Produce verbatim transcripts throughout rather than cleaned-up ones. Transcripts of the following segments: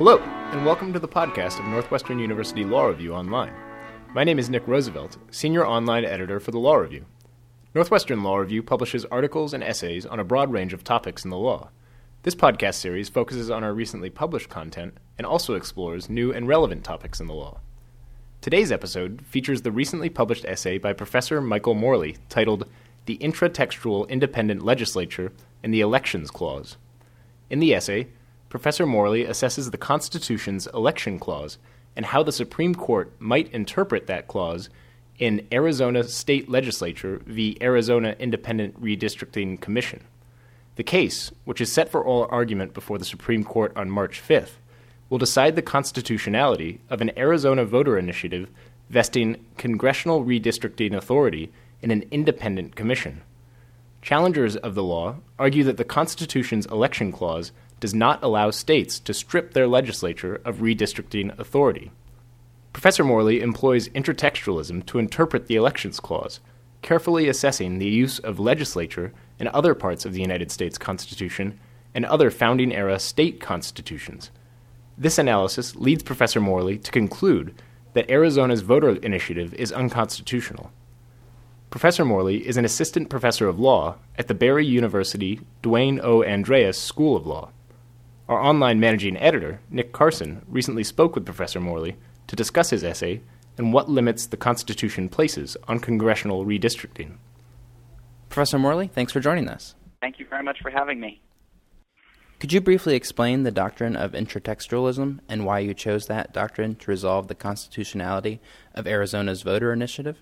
Hello, and welcome to the podcast of Northwestern University Law Review Online. My name is Nick Roosevelt, Senior Online Editor for the Law Review. Northwestern Law Review publishes articles and essays on a broad range of topics in the law. This podcast series focuses on our recently published content and also explores new and relevant topics in the law. Today's episode features the recently published essay by Professor Michael Morley titled The Intratextual Independent Legislature and the Elections Clause. In the essay, Professor Morley assesses the Constitution's election clause and how the Supreme Court might interpret that clause in Arizona State Legislature v. Arizona Independent Redistricting Commission. The case, which is set for oral argument before the Supreme Court on March fifth, will decide the constitutionality of an Arizona voter initiative vesting congressional redistricting authority in an independent commission. Challengers of the law argue that the Constitution's election clause does not allow states to strip their legislature of redistricting authority. Professor Morley employs intratextualism to interpret the Elections Clause, carefully assessing the use of legislature in other parts of the United States Constitution and other founding-era state constitutions. This analysis leads Professor Morley to conclude that Arizona's voter initiative is unconstitutional. Professor Morley is an assistant professor of law at the Barry University Duane O. Andreas School of Law. Our online managing editor, Nick Carson, recently spoke with Professor Morley to discuss his essay and what limits the Constitution places on congressional redistricting. Professor Morley, thanks for joining us. Thank you very much for having me. Could you briefly explain the doctrine of intratextualism and why you chose that doctrine to resolve the constitutionality of Arizona's voter initiative?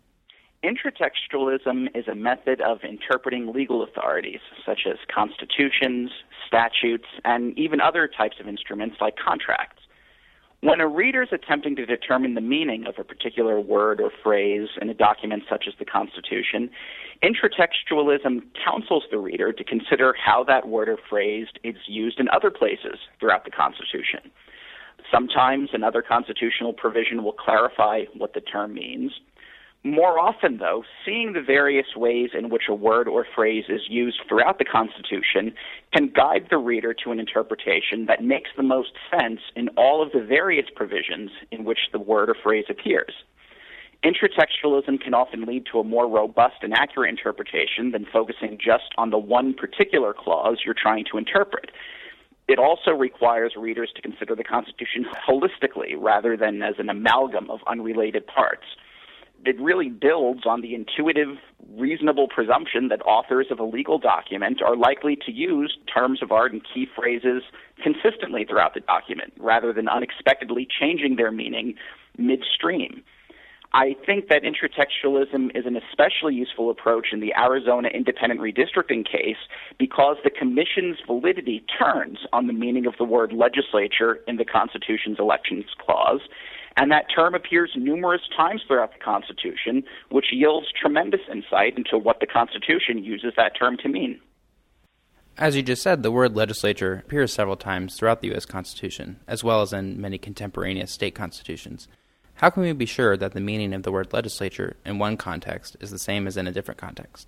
Intratextualism is a method of interpreting legal authorities, such as constitutions, statutes, and even other types of instruments like contracts. When a reader is attempting to determine the meaning of a particular word or phrase in a document such as the Constitution, intratextualism counsels the reader to consider how that word or phrase is used in other places throughout the Constitution. Sometimes another constitutional provision will clarify what the term means. More often, though, seeing the various ways in which a word or phrase is used throughout the Constitution can guide the reader to an interpretation that makes the most sense in all of the various provisions in which the word or phrase appears. Intratextualism can often lead to a more robust and accurate interpretation than focusing just on the one particular clause you're trying to interpret. It also requires readers to consider the Constitution holistically rather than as an amalgam of unrelated parts. It really builds on the intuitive, reasonable presumption that authors of a legal document are likely to use terms of art and key phrases consistently throughout the document, rather than unexpectedly changing their meaning midstream. I think that intratextualism is an especially useful approach in the Arizona independent redistricting case because the Commission's validity turns on the meaning of the word legislature in the Constitution's Elections Clause, and that term appears numerous times throughout the Constitution, which yields tremendous insight into what the Constitution uses that term to mean. As you just said, the word legislature appears several times throughout the U S Constitution, as well as in many contemporaneous state constitutions. How can we be sure that the meaning of the word legislature in one context is the same as in a different context?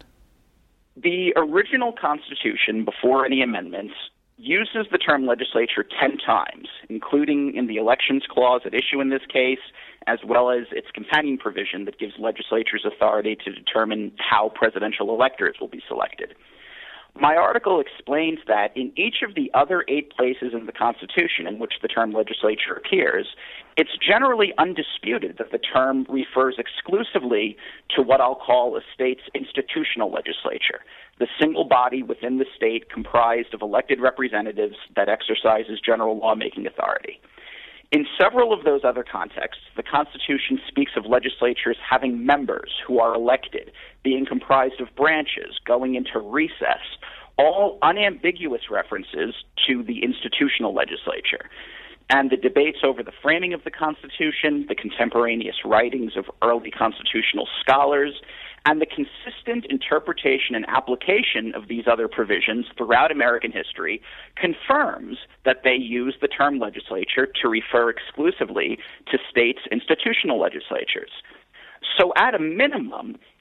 The original Constitution, before any amendments, uses the term legislature ten times, including in the Elections Clause at issue in this case, as well as its companion provision that gives legislatures authority to determine how presidential electors will be selected. My article explains that in each of the other eight places in the Constitution in which the term legislature appears, it's generally undisputed that the term refers exclusively to what I'll call a state's institutional legislature, the single body within the state comprised of elected representatives that exercises general lawmaking authority. In several of those other contexts, the Constitution speaks of legislatures having members who are elected, being comprised of branches, going into recess, all unambiguous references to the institutional legislature. And the debates over the framing of the Constitution, the contemporaneous writings of early constitutional scholars, and the consistent interpretation and application of these other provisions throughout American history confirms that they use the term legislature to refer exclusively to states' institutional legislatures. So at a minimum,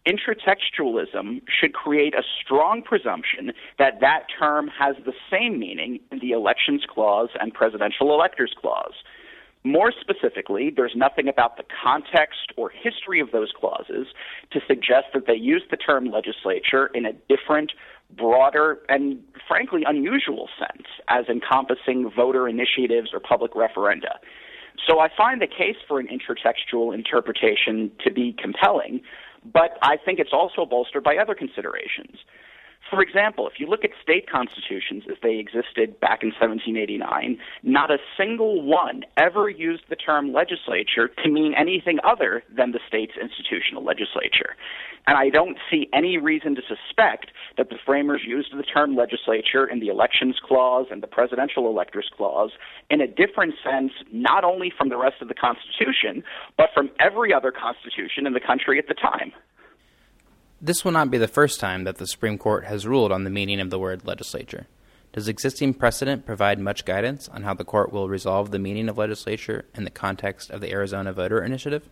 intratextualism should create a strong presumption that that term has the same meaning in the Elections Clause and Presidential Electors Clause. More specifically, there's nothing about the context or history of those clauses to suggest that they use the term legislature in a different, broader, and frankly unusual sense as encompassing voter initiatives or public referenda. So I find the case for an intratextual interpretation to be compelling, but I think it's also bolstered by other considerations. For example, if you look at state constitutions as they existed back in seventeen eighty-nine, not a single one ever used the term legislature to mean anything other than the state's institutional legislature. And I don't see any reason to suspect that the framers used the term legislature in the Elections Clause and the Presidential Electors Clause in a different sense, not only from the rest of the Constitution, but from every other constitution in the country at the time. This will not be the first time that the Supreme Court has ruled on the meaning of the word legislature. Does existing precedent provide much guidance on how the court will resolve the meaning of legislature in the context of the Arizona voter initiative?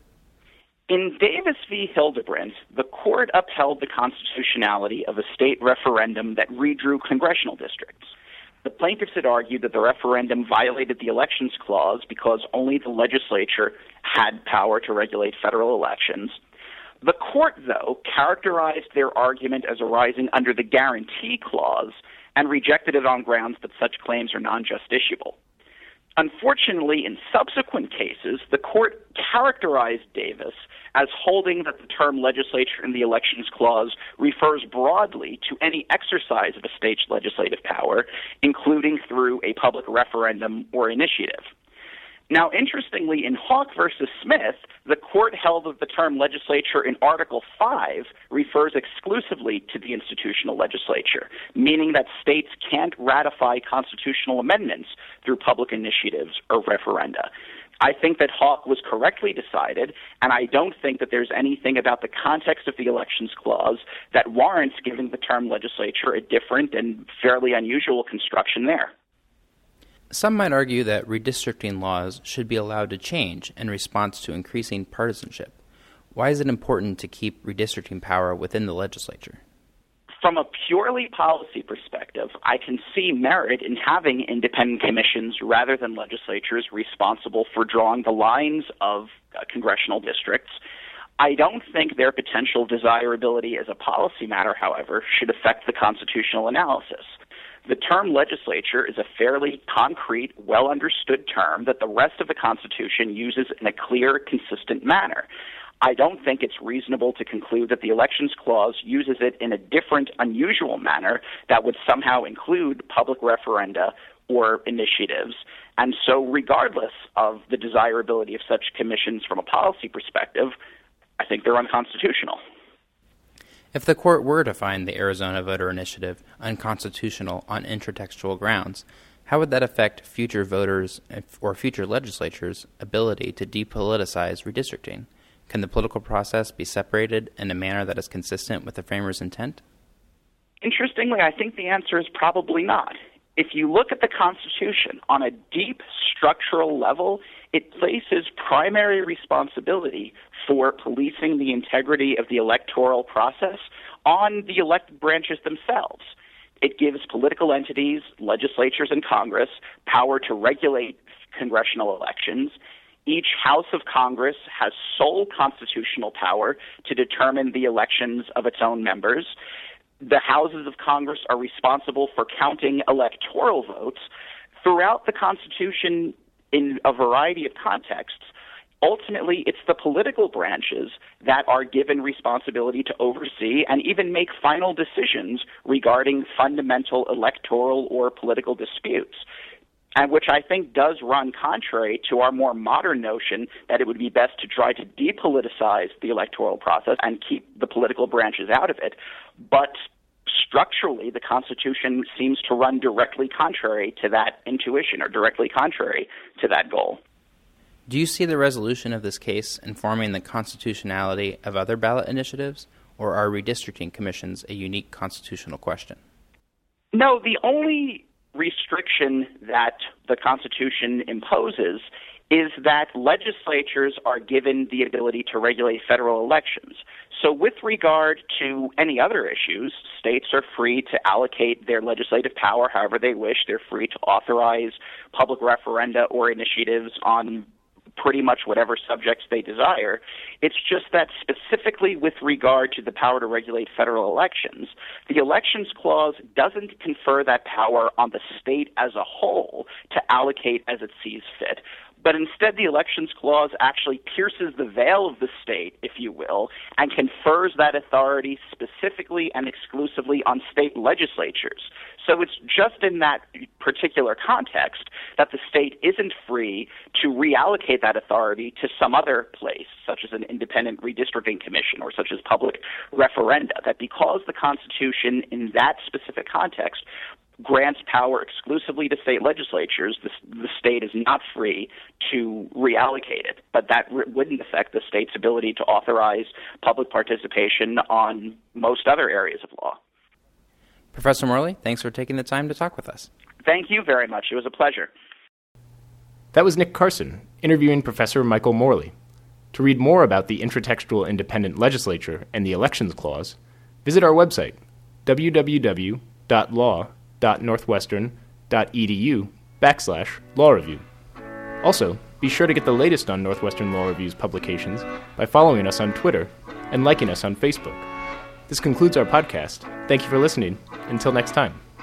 In Davis v. Hildebrandt, the court upheld the constitutionality of a state referendum that redrew congressional districts. The plaintiffs had argued that the referendum violated the Elections Clause because only the legislature had power to regulate federal elections. The court, though, characterized their argument as arising under the Guarantee Clause and rejected it on grounds that such claims are non-justiciable. Unfortunately, in subsequent cases, the court characterized Davis as holding that the term legislature in the Elections Clause refers broadly to any exercise of a state's legislative power, including through a public referendum or initiative. Now, interestingly, in Hawk versus Smith, the court held that the term legislature in Article five refers exclusively to the institutional legislature, meaning that states can't ratify constitutional amendments through public initiatives or referenda. I think that Hawk was correctly decided, and I don't think that there's anything about the context of the Elections Clause that warrants giving the term legislature a different and fairly unusual construction there. Some might argue that redistricting laws should be allowed to change in response to increasing partisanship. Why is it important to keep redistricting power within the legislature? From a purely policy perspective, I can see merit in having independent commissions rather than legislatures responsible for drawing the lines of uh, congressional districts. I don't think their potential desirability as a policy matter, however, should affect the constitutional analysis. The term legislature is a fairly concrete, well-understood term that the rest of the Constitution uses in a clear, consistent manner. I don't think it's reasonable to conclude that the Elections Clause uses it in a different, unusual manner that would somehow include public referenda or initiatives. And so regardless of the desirability of such commissions from a policy perspective, I think they're unconstitutional. If the court were to find the Arizona voter initiative unconstitutional on intratextual grounds, how would that affect future voters or future legislatures' ability to depoliticize redistricting? Can the political process be separated in a manner that is consistent with the framers' intent? Interestingly, I think the answer is probably not. If you look at the Constitution on a deep structural level, it places primary responsibility for policing the integrity of the electoral process on the elected branches themselves. It gives political entities, legislatures, and Congress power to regulate congressional elections. Each House of Congress has sole constitutional power to determine the elections of its own members. The houses of Congress are responsible for counting electoral votes. Throughout the Constitution, in a variety of contexts, ultimately it's the political branches that are given responsibility to oversee and even make final decisions regarding fundamental electoral or political disputes, and which I think does run contrary to our more modern notion that it would be best to try to depoliticize the electoral process and keep the political branches out of it. But structurally, the Constitution seems to run directly contrary to that intuition or directly contrary to that goal. Do you see the resolution of this case informing the constitutionality of other ballot initiatives, or are redistricting commissions a unique constitutional question? No, the only restriction that the Constitution imposes is that legislatures are given the ability to regulate federal elections. So with regard to any other issues, states are free to allocate their legislative power however they wish. They're free to authorize public referenda or initiatives on pretty much whatever subjects they desire. It's just that specifically with regard to the power to regulate federal elections, the Elections Clause doesn't confer that power on the state as a whole to allocate as it sees fit. But instead, the Elections Clause actually pierces the veil of the state, if you will, and confers that authority specifically and exclusively on state legislatures. So it's just in that particular context that the state isn't free to reallocate that authority to some other place, such as an independent redistricting commission or such as public referenda, that because the Constitution in that specific context grants power exclusively to state legislatures, the, the state is not free to reallocate it. But that r- wouldn't affect the state's ability to authorize public participation on most other areas of law. Professor Morley, thanks for taking the time to talk with us. Thank you very much. It was a pleasure. That was Nick Carson, interviewing Professor Michael Morley. To read more about the intratextual independent legislature and the Elections Clause, visit our website, w w w dot law dot northwestern dot e d u backslash law review. Also, be sure to get the latest on Northwestern Law Review's publications by following us on Twitter and liking us on Facebook. This concludes our podcast. Thank you for listening. Until next time.